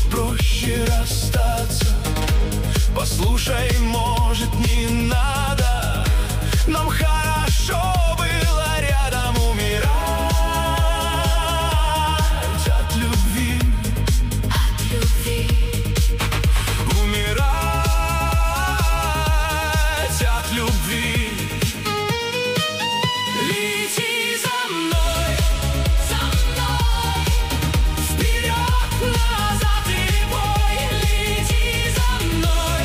проще расстаться. Послушай, может, не надо, нам хорошо было рядом умирать от любви. Умирать от любви. Лети за мной, вперед, назад и бой. Лети за мной,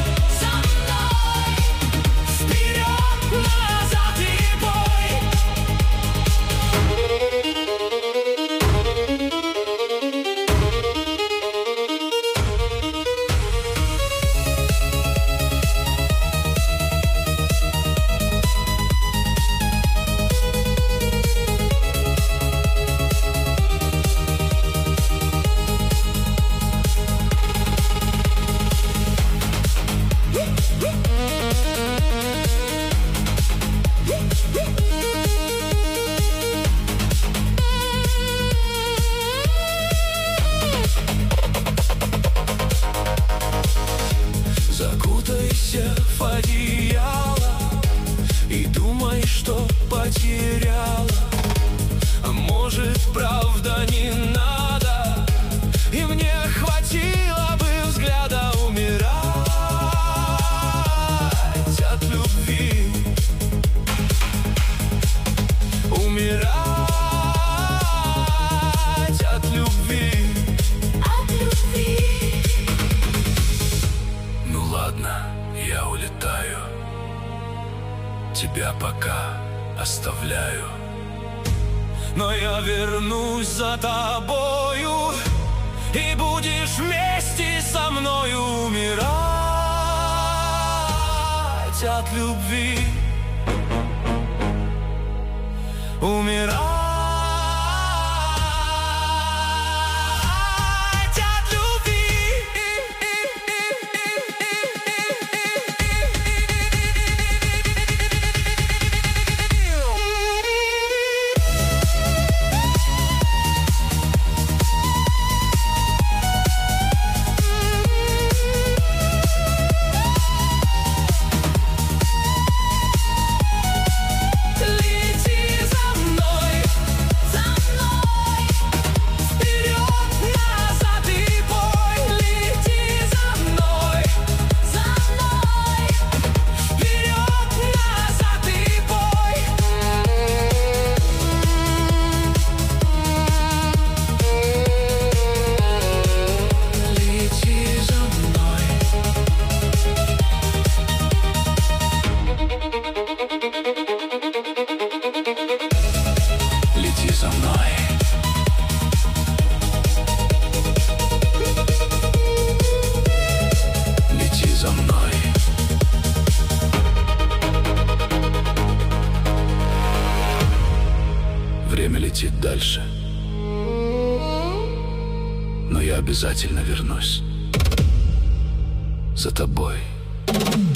вперед, назад и бой. Закутайся в одеяло и думай, что потеряла. А может, правда, не надо, и мне хватило бы взгляда умирать от любви. Умирать от любви. Ну ладно, я улетаю, тебя пока оставляю, но я вернусь за тобою, и будешь вместе со мною умирать от любви. Умирать от любви. Лети за мной. Лети за мной. Время летит дальше, но я обязательно вернусь за тобой.